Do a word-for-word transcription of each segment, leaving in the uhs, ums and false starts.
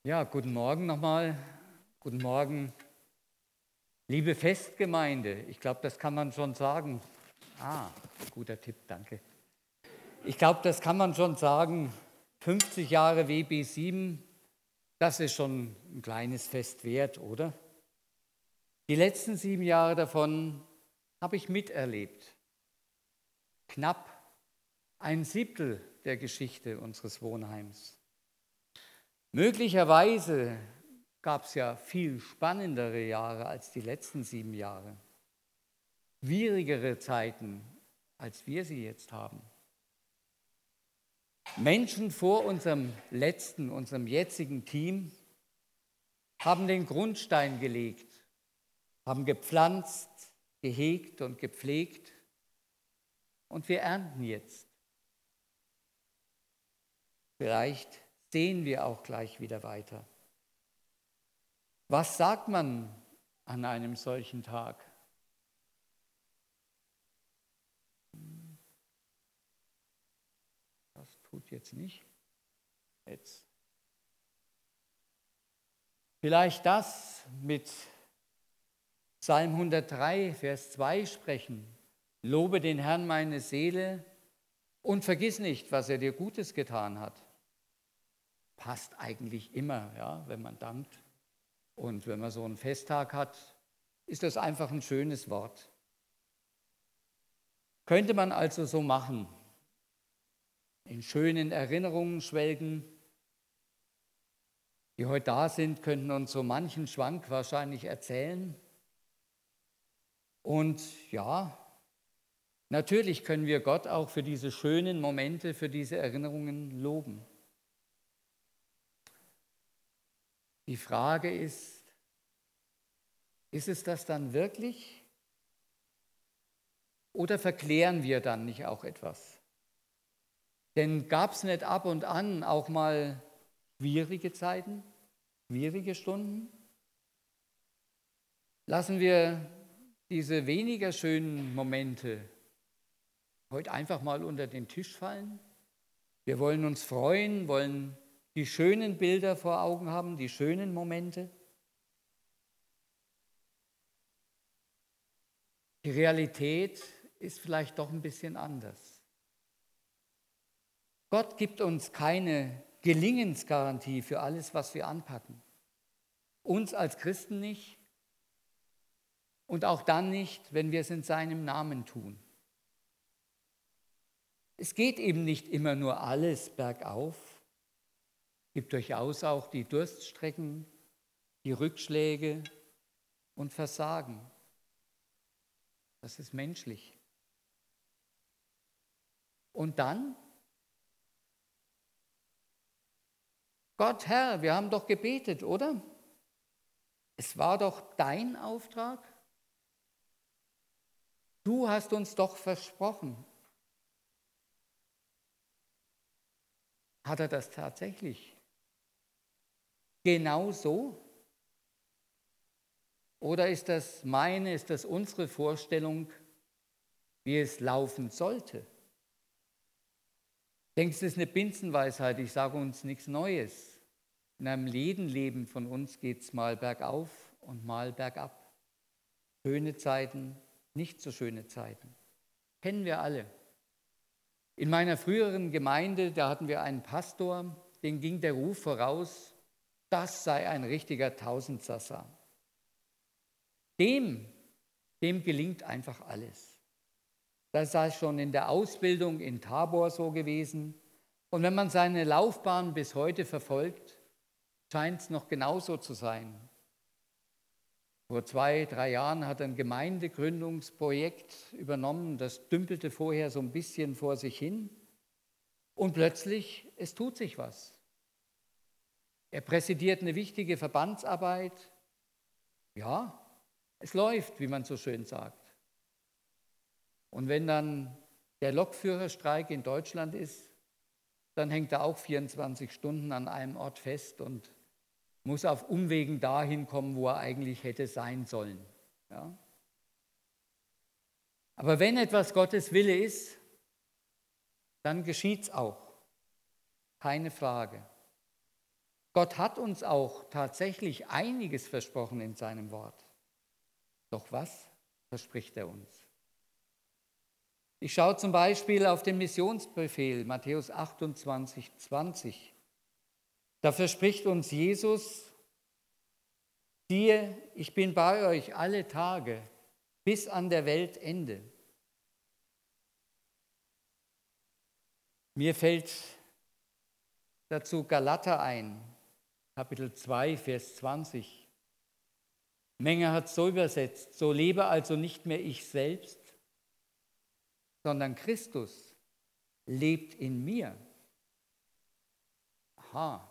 Ja, guten Morgen nochmal. Guten Morgen, liebe Festgemeinde. Ich glaube, das kann man schon sagen. Ah, guter Tipp, danke. Ich glaube, das kann man schon sagen. fünfzig Jahre W B sieben, das ist schon ein kleines Fest wert, oder? Die letzten sieben Jahre davon habe ich miterlebt. Knapp ein Siebtel der Geschichte unseres Wohnheims. Möglicherweise gab es ja viel spannendere Jahre als die letzten sieben Jahre. Schwierigere Zeiten, als wir sie jetzt haben. Menschen vor unserem letzten, unserem jetzigen Team haben den Grundstein gelegt, haben gepflanzt, gehegt und gepflegt und wir ernten jetzt. Vielleicht sehen wir auch gleich wieder weiter. Was sagt man an einem solchen Tag? Das tut jetzt nicht. Jetzt. Vielleicht das mit Psalm hundertdrei, Vers zwei sprechen. Lobe den Herrn meine Seele und vergiss nicht, was er dir Gutes getan hat. Passt eigentlich immer, ja, wenn man dankt. Und wenn man so einen Festtag hat, ist das einfach ein schönes Wort. Könnte man also so machen, in schönen Erinnerungen schwelgen. Die heute da sind, könnten uns so manchen Schwank wahrscheinlich erzählen. Und ja, natürlich können wir Gott auch für diese schönen Momente, für diese Erinnerungen loben. Die Frage ist, ist es das dann wirklich? Oder verklären wir dann nicht auch etwas? Denn gab es nicht ab und an auch mal schwierige Zeiten, schwierige Stunden? Lassen wir diese weniger schönen Momente heute einfach mal unter den Tisch fallen? Wir wollen uns freuen, wollen die schönen Bilder vor Augen haben, die schönen Momente. Die Realität ist vielleicht doch ein bisschen anders. Gott gibt uns keine Gelingensgarantie für alles, was wir anpacken. Uns als Christen nicht und auch dann nicht, wenn wir es in seinem Namen tun. Es geht eben nicht immer nur alles bergauf. Es gibt durchaus auch die Durststrecken, die Rückschläge und Versagen. Das ist menschlich. Und dann? Gott, Herr, wir haben doch gebetet, oder? Es war doch dein Auftrag. Du hast uns doch versprochen. Hat er das tatsächlich genau so? Oder ist das meine, ist das unsere Vorstellung, wie es laufen sollte? Denkst du, das ist eine Binsenweisheit? Ich sage uns nichts Neues. In einem jeden Leben von uns geht es mal bergauf und mal bergab. Schöne Zeiten, nicht so schöne Zeiten. Kennen wir alle. In meiner früheren Gemeinde, da hatten wir einen Pastor, dem ging der Ruf voraus, das sei ein richtiger Tausendsassa. Dem, dem gelingt einfach alles. Das sei schon in der Ausbildung in Tabor so gewesen. Und wenn man seine Laufbahn bis heute verfolgt, scheint es noch genauso zu sein. Vor zwei, drei Jahren hat er ein Gemeindegründungsprojekt übernommen, das dümpelte vorher so ein bisschen vor sich hin. Und plötzlich, es tut sich was. Er präsidiert eine wichtige Verbandsarbeit. Ja, es läuft, wie man so schön sagt. Und wenn dann der Lokführerstreik in Deutschland ist, dann hängt er auch vierundzwanzig Stunden an einem Ort fest und muss auf Umwegen dahin kommen, wo er eigentlich hätte sein sollen. Ja? Aber wenn etwas Gottes Wille ist, dann geschieht es auch. Keine Frage. Gott hat uns auch tatsächlich einiges versprochen in seinem Wort. Doch was verspricht er uns? Ich schaue zum Beispiel auf den Missionsbefehl, Matthäus achtundzwanzig, zwanzig. Da verspricht uns Jesus: Siehe, ich bin bei euch alle Tage bis an der Weltende. Mir fällt dazu Galater ein, Kapitel zwei, Vers zwanzig. Menger hat es so übersetzt: So lebe also nicht mehr ich selbst, sondern Christus lebt in mir. Aha.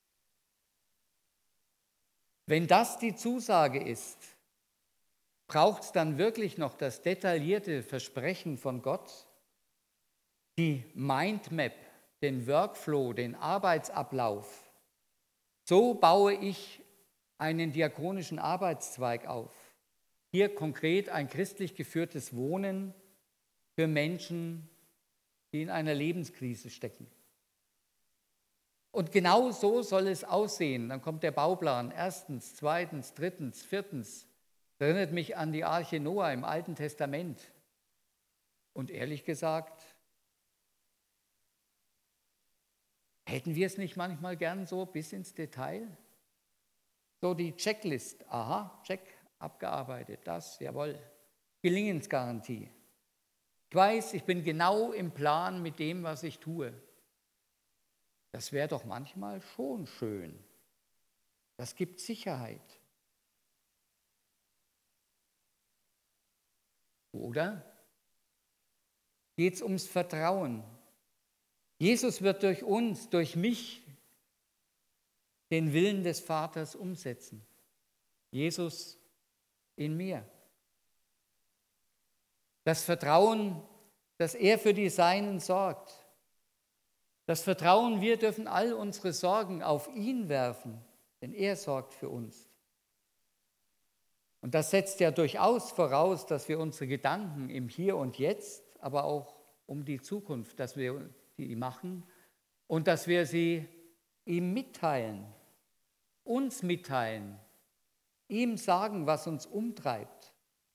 Wenn das die Zusage ist, braucht es dann wirklich noch das detaillierte Versprechen von Gott, die Mindmap, den Workflow, den Arbeitsablauf? So baue ich einen diakonischen Arbeitszweig auf. Hier konkret ein christlich geführtes Wohnen für Menschen, die in einer Lebenskrise stecken. Und genau so soll es aussehen. Dann kommt der Bauplan. Erstens, zweitens, drittens, viertens. Das erinnert mich an die Arche Noah im Alten Testament. Und ehrlich gesagt, hätten wir es nicht manchmal gern so bis ins Detail? So die Checklist. Aha, check, abgearbeitet. Das, jawohl. Gelingensgarantie. Ich weiß, ich bin genau im Plan mit dem, was ich tue. Das wäre doch manchmal schon schön. Das gibt Sicherheit. Oder geht es ums Vertrauen? Jesus wird durch uns, durch mich, den Willen des Vaters umsetzen. Jesus in mir. Das Vertrauen, dass er für die Seinen sorgt. Das Vertrauen, wir dürfen all unsere Sorgen auf ihn werfen, denn er sorgt für uns. Und das setzt ja durchaus voraus, dass wir unsere Gedanken im Hier und Jetzt, aber auch um die Zukunft, dass wir die machen und dass wir sie ihm mitteilen, uns mitteilen, ihm sagen, was uns umtreibt.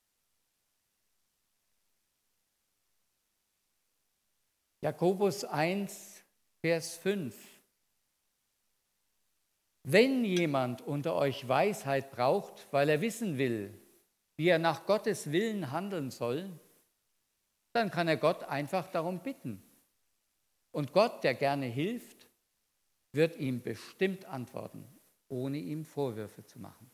Jakobus eins, Vers fünf. Wenn jemand unter euch Weisheit braucht, weil er wissen will, wie er nach Gottes Willen handeln soll, dann kann er Gott einfach darum bitten. Und Gott, der gerne hilft, wird ihm bestimmt antworten, ohne ihm Vorwürfe zu machen.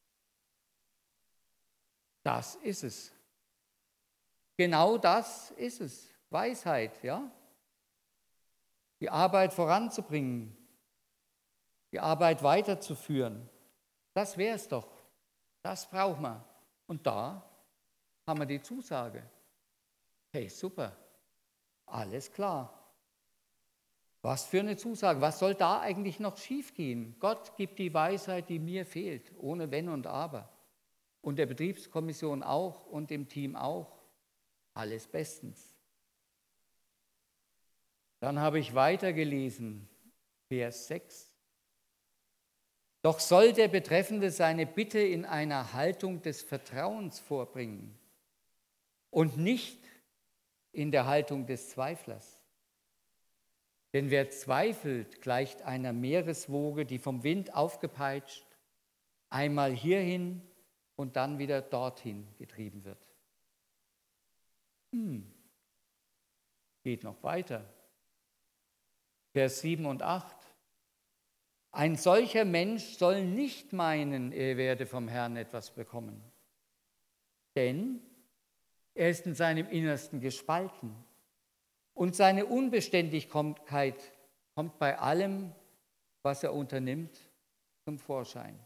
Das ist es. Genau das ist es. Weisheit, ja? Die Arbeit voranzubringen, die Arbeit weiterzuführen. Das wäre es doch. Das braucht man. Und da haben wir die Zusage. Hey, super. Alles klar. Was für eine Zusage. Was soll da eigentlich noch schiefgehen? Gott gibt die Weisheit, die mir fehlt, ohne Wenn und Aber. Und der Betriebskommission auch und dem Team auch. Alles bestens. Dann habe ich weitergelesen, Vers sechs. Doch soll der Betreffende seine Bitte in einer Haltung des Vertrauens vorbringen und nicht in der Haltung des Zweiflers. Denn wer zweifelt, gleicht einer Meereswoge, die vom Wind aufgepeitscht, einmal hierhin und dann wieder dorthin getrieben wird. Hm. Geht noch weiter. Vers sieben und acht. Ein solcher Mensch soll nicht meinen, er werde vom Herrn etwas bekommen. Denn er ist in seinem Innersten gespalten. Und seine Unbeständigkeit kommt bei allem, was er unternimmt, zum Vorschein.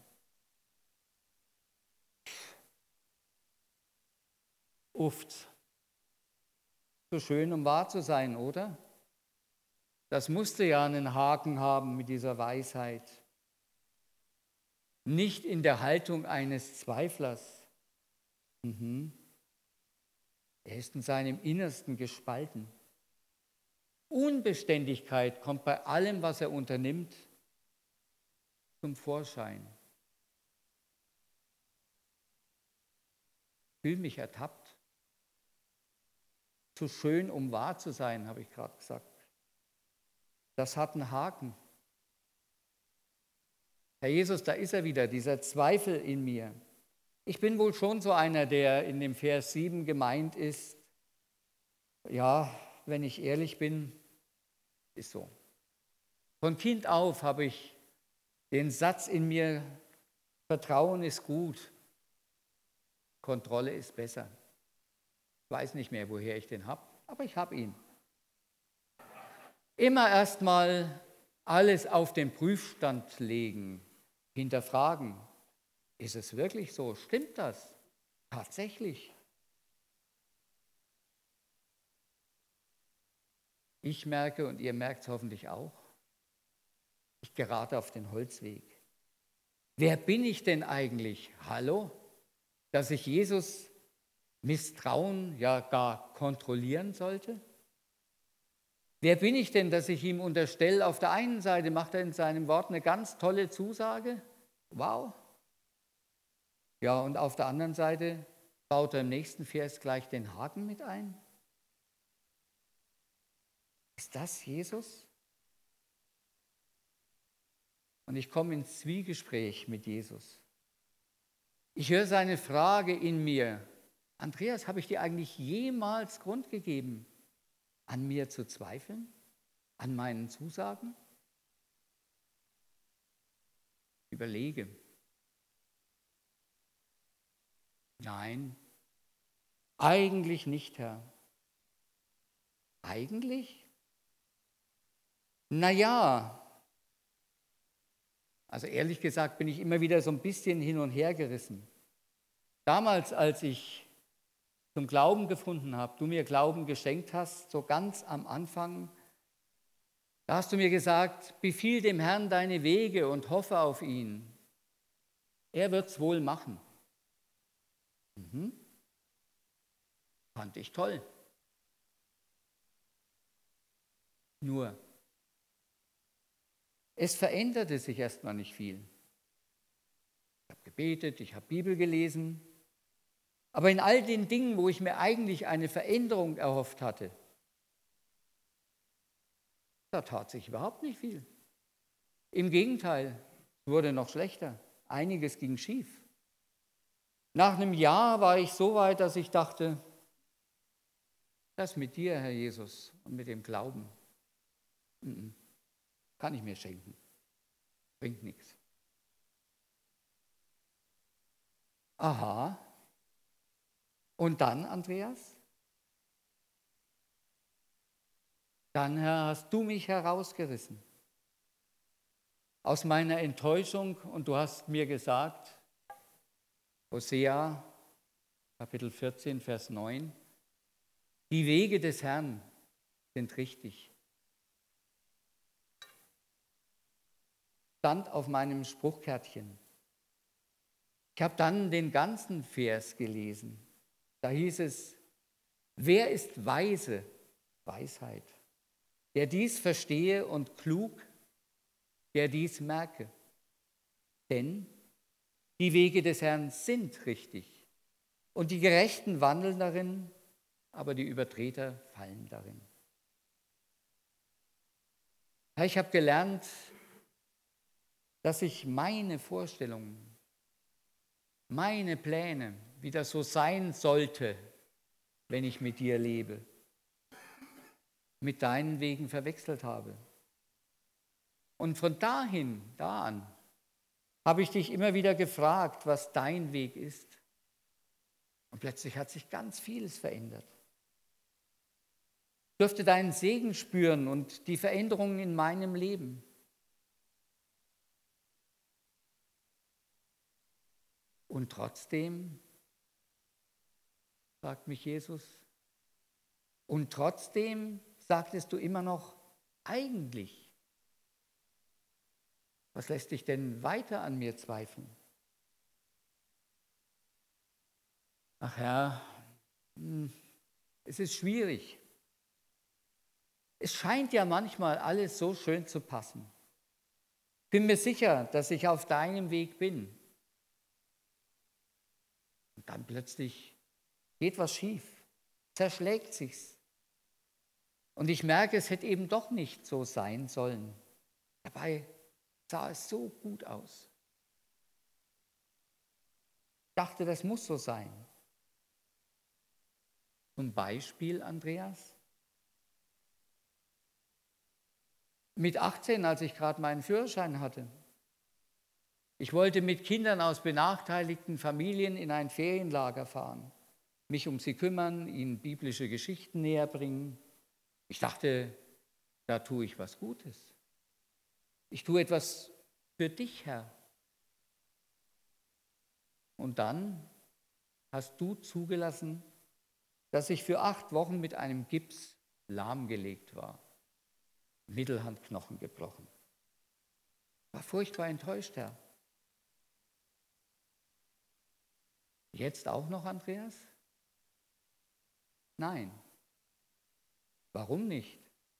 Uft. So schön, um wahr zu sein, oder? Das musste ja einen Haken haben mit dieser Weisheit. Nicht in der Haltung eines Zweiflers. Mhm. Er ist in seinem Innersten gespalten. Unbeständigkeit kommt bei allem, was er unternimmt, zum Vorschein. Ich fühle mich ertappt. Zu schön, um wahr zu sein, habe ich gerade gesagt. Das hat einen Haken. Herr Jesus, da ist er wieder, dieser Zweifel in mir. Ich bin wohl schon so einer, der in dem Vers sieben gemeint ist. Ja, wenn ich ehrlich bin, ist so. Von Kind auf habe ich den Satz in mir, Vertrauen ist gut, Kontrolle ist besser. Ich weiß nicht mehr, woher ich den habe, aber ich habe ihn. Immer erstmal alles auf den Prüfstand legen, hinterfragen. Ist es wirklich so? Stimmt das? Tatsächlich? Ich merke, und ihr merkt es hoffentlich auch, ich gerate auf den Holzweg. Wer bin ich denn eigentlich? Hallo? Dass ich Jesus misstrauen, ja gar kontrollieren sollte? Wer bin ich denn, dass ich ihm unterstelle, auf der einen Seite macht er in seinem Wort eine ganz tolle Zusage, wow. Ja, und auf der anderen Seite baut er im nächsten Vers gleich den Haken mit ein. Ist das Jesus? Und ich komme ins Zwiegespräch mit Jesus. Ich höre seine Frage in mir. Andreas, habe ich dir eigentlich jemals Grund gegeben, an mir zu zweifeln? An meinen Zusagen? Überlege. Nein, eigentlich nicht, Herr. Eigentlich? Naja, also ehrlich gesagt bin ich immer wieder so ein bisschen hin und her gerissen. Damals, als ich zum Glauben gefunden habe, du mir Glauben geschenkt hast, so ganz am Anfang, da hast du mir gesagt, befiehl dem Herrn deine Wege und hoffe auf ihn. Er wird es wohl machen. Mhm. Fand ich toll. Nur, es veränderte sich erstmal nicht viel. Ich habe gebetet, ich habe Bibel gelesen, aber in all den Dingen, wo ich mir eigentlich eine Veränderung erhofft hatte, da tat sich überhaupt nicht viel. Im Gegenteil, es wurde noch schlechter. Einiges ging schief. Nach einem Jahr war ich so weit, dass ich dachte, das mit dir, Herr Jesus, und mit dem Glauben, kann ich mir schenken. Bringt nichts. Aha. Und dann, Andreas? Dann, Herr, hast du mich herausgerissen aus meiner Enttäuschung und du hast mir gesagt, Hosea, Kapitel vierzehn, Vers neun, die Wege des Herrn sind richtig. Stand auf meinem Spruchkärtchen. Ich habe dann den ganzen Vers gelesen. Da hieß es, wer ist weise, Weisheit, der dies verstehe und klug, der dies merke. Denn die Wege des Herrn sind richtig und die Gerechten wandeln darin, aber die Übertreter fallen darin. Ja, ich habe gelernt, dass ich meine Vorstellungen, meine Pläne, wie das so sein sollte, wenn ich mit dir lebe, mit deinen Wegen verwechselt habe. Und von dahin, da an, habe ich dich immer wieder gefragt, was dein Weg ist. Und plötzlich hat sich ganz vieles verändert. Ich durfte deinen Segen spüren und die Veränderungen in meinem Leben. Und trotzdem, sagt mich Jesus, und trotzdem sagtest du immer noch, eigentlich. Was lässt dich denn weiter an mir zweifeln? Ach Herr, es ist schwierig. Es scheint ja manchmal alles so schön zu passen. Bin mir sicher, dass ich auf deinem Weg bin. Und dann plötzlich geht was schief, zerschlägt sich's. Und ich merke, es hätte eben doch nicht so sein sollen. Dabei sah es so gut aus. Ich dachte, das muss so sein. Zum Beispiel, Andreas, mit achtzehn, als ich gerade meinen Führerschein hatte. Ich wollte mit Kindern aus benachteiligten Familien in ein Ferienlager fahren, mich um sie kümmern, ihnen biblische Geschichten näher bringen. Ich dachte, da tue ich was Gutes. Ich tue etwas für dich, Herr. Und dann hast du zugelassen, dass ich für acht Wochen mit einem Gips lahmgelegt war. Mittelhandknochen gebrochen. War furchtbar enttäuscht, Herr. Jetzt auch noch, Andreas? Nein. Warum nicht?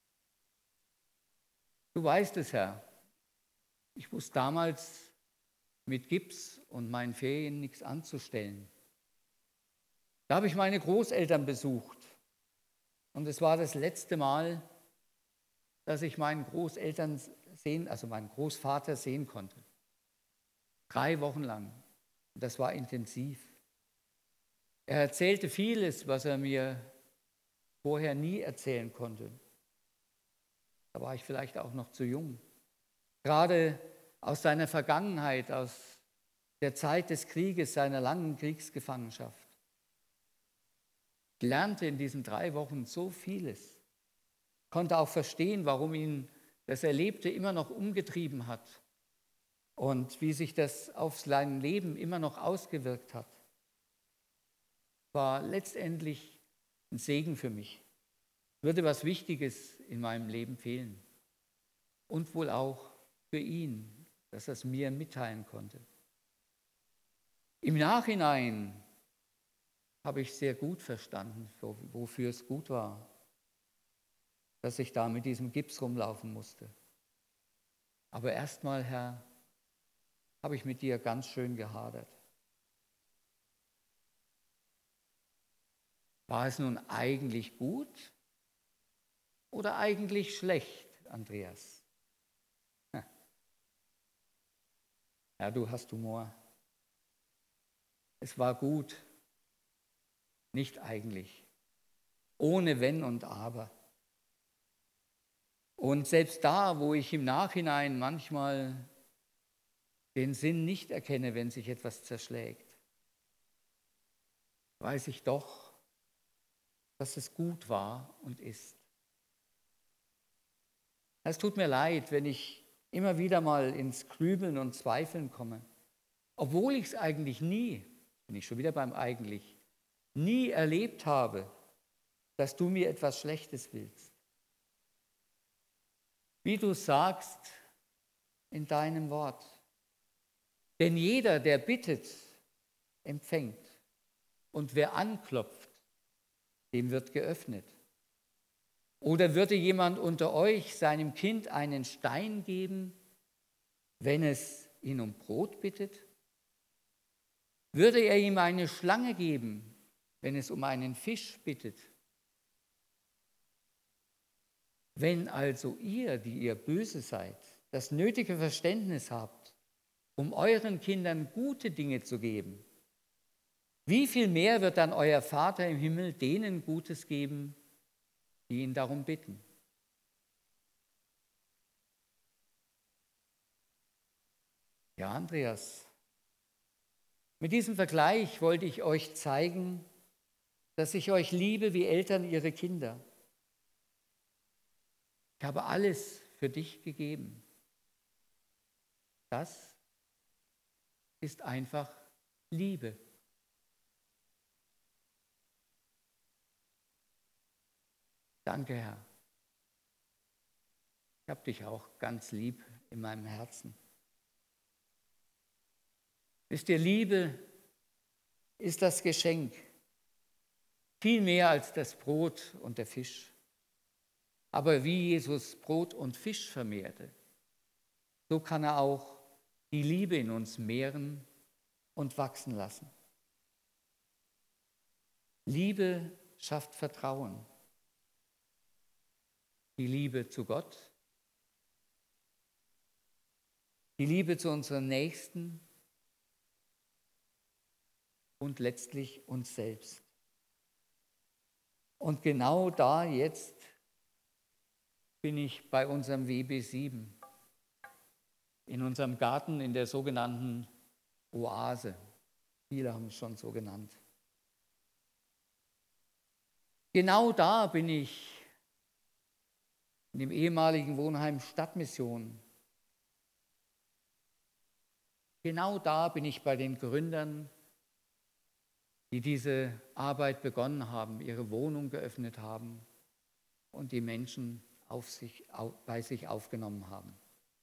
Du weißt es, Herr. Ich wusste damals mit Gips und meinen Ferien nichts anzustellen. Da habe ich meine Großeltern besucht. Und es war das letzte Mal, dass ich meinen Großeltern sehen, also meinen Großvater sehen konnte. Drei Wochen lang. Und das war intensiv. Er erzählte vieles, was er mir vorher nie erzählen konnte. Da war ich vielleicht auch noch zu jung. Gerade aus seiner Vergangenheit, aus der Zeit des Krieges, seiner langen Kriegsgefangenschaft. Ich lernte in diesen drei Wochen so vieles. Konnte auch verstehen, warum ihn das Erlebte immer noch umgetrieben hat und wie sich das auf sein Leben immer noch ausgewirkt hat. War letztendlich ein Segen für mich. Würde was Wichtiges in meinem Leben fehlen. Und wohl auch für ihn, dass er es mir mitteilen konnte. Im Nachhinein habe ich sehr gut verstanden, wofür es gut war, dass ich da mit diesem Gips rumlaufen musste. Aber erstmal, Herr, habe ich mit dir ganz schön gehadert. War es nun eigentlich gut oder eigentlich schlecht, Andreas? Ja, du hast Humor. Es war gut, nicht eigentlich, ohne Wenn und Aber. Und selbst da, wo ich im Nachhinein manchmal den Sinn nicht erkenne, wenn sich etwas zerschlägt, weiß ich doch, dass es gut war und ist. Es tut mir leid, wenn ich immer wieder mal ins Grübeln und Zweifeln komme, obwohl ich es eigentlich nie, bin ich schon wieder beim eigentlich, nie erlebt habe, dass du mir etwas Schlechtes willst. Wie du sagst in deinem Wort. Denn jeder, der bittet, empfängt. Und wer anklopft, dem wird geöffnet. Oder würde jemand unter euch seinem Kind einen Stein geben, wenn es ihn um Brot bittet? Würde er ihm eine Schlange geben, wenn es um einen Fisch bittet? Wenn also ihr, die ihr böse seid, das nötige Verständnis habt, um euren Kindern gute Dinge zu geben, wie viel mehr wird dann euer Vater im Himmel denen Gutes geben, die ihn darum bitten? Ja, Andreas, mit diesem Vergleich wollte ich euch zeigen, dass ich euch liebe wie Eltern ihre Kinder. Ich habe alles für dich gegeben. Das ist einfach Liebe. Danke, Herr. Ich habe dich auch ganz lieb in meinem Herzen. Wisst ihr, Liebe ist das Geschenk, viel mehr als das Brot und der Fisch. Aber wie Jesus Brot und Fisch vermehrte, so kann er auch die Liebe in uns mehren und wachsen lassen. Liebe schafft Vertrauen. Die Liebe zu Gott, die Liebe zu unseren Nächsten und letztlich uns selbst. Und genau da jetzt bin ich bei unserem W B sieben, in unserem Garten in der sogenannten Oase. Viele haben es schon so genannt. Genau da bin ich in dem ehemaligen Wohnheim Stadtmission. Genau da bin ich bei den Gründern, die diese Arbeit begonnen haben, ihre Wohnung geöffnet haben und die Menschen auf sich, auf, bei sich aufgenommen haben.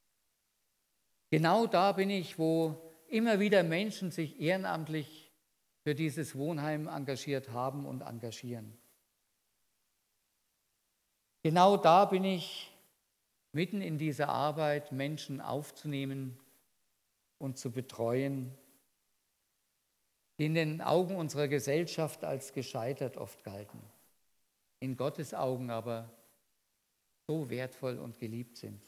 Genau da bin ich, wo immer wieder Menschen sich ehrenamtlich für dieses Wohnheim engagiert haben und engagieren. Genau da bin ich, mitten in dieser Arbeit Menschen aufzunehmen und zu betreuen, die in den Augen unserer Gesellschaft als gescheitert oft galten, in Gottes Augen aber so wertvoll und geliebt sind.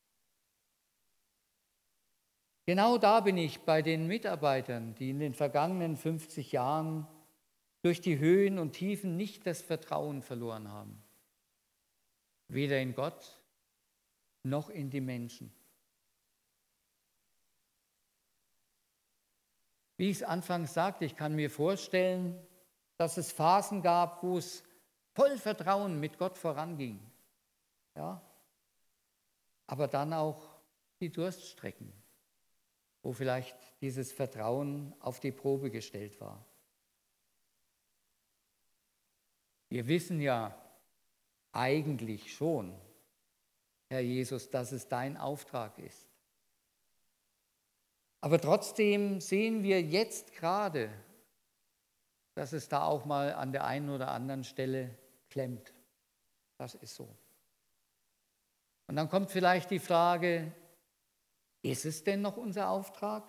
Genau da bin ich bei den Mitarbeitern, die in den vergangenen fünfzig Jahren durch die Höhen und Tiefen nicht das Vertrauen verloren haben. Weder in Gott noch in die Menschen. Wie ich es anfangs sagte, ich kann mir vorstellen, dass es Phasen gab, wo es voll Vertrauen mit Gott voranging. Ja? Aber dann auch die Durststrecken, wo vielleicht dieses Vertrauen auf die Probe gestellt war. Wir wissen ja eigentlich schon, Herr Jesus, dass es dein Auftrag ist. Aber trotzdem sehen wir jetzt gerade, dass es da auch mal an der einen oder anderen Stelle klemmt. Das ist so. Und dann kommt vielleicht die Frage, ist es denn noch unser Auftrag?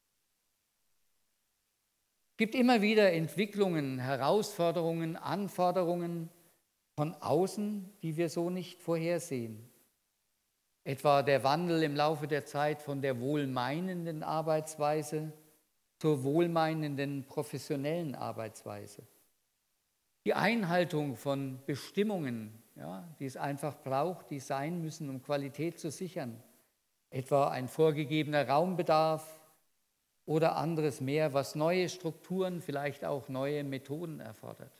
Es gibt immer wieder Entwicklungen, Herausforderungen, Anforderungen von außen, die wir so nicht vorhersehen. Etwa der Wandel im Laufe der Zeit von der wohlmeinenden Arbeitsweise zur wohlmeinenden professionellen Arbeitsweise. Die Einhaltung von Bestimmungen, ja, die es einfach braucht, die sein müssen, um Qualität zu sichern. Etwa ein vorgegebener Raumbedarf oder anderes mehr, was neue Strukturen, vielleicht auch neue Methoden erfordert.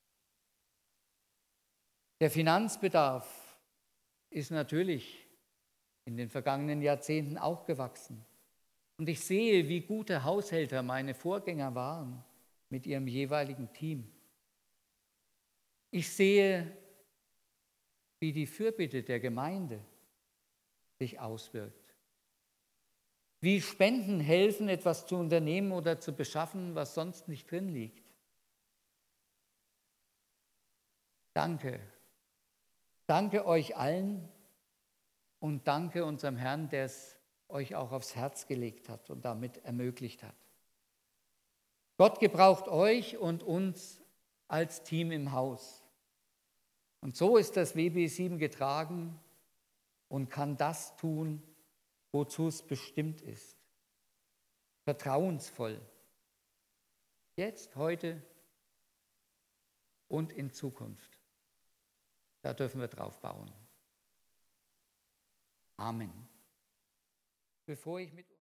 Der Finanzbedarf ist natürlich in den vergangenen Jahrzehnten auch gewachsen. Und ich sehe, wie gute Haushälter meine Vorgänger waren mit ihrem jeweiligen Team. Ich sehe, wie die Fürbitte der Gemeinde sich auswirkt. Wie Spenden helfen, etwas zu unternehmen oder zu beschaffen, was sonst nicht drin liegt. Danke. Danke euch allen und danke unserem Herrn, der es euch auch aufs Herz gelegt hat und damit ermöglicht hat. Gott gebraucht euch und uns als Team im Haus. Und so ist das W B sieben getragen und kann das tun, wozu es bestimmt ist. Vertrauensvoll. Jetzt, heute und in Zukunft. Da dürfen wir drauf bauen. Amen. Bevor ich mit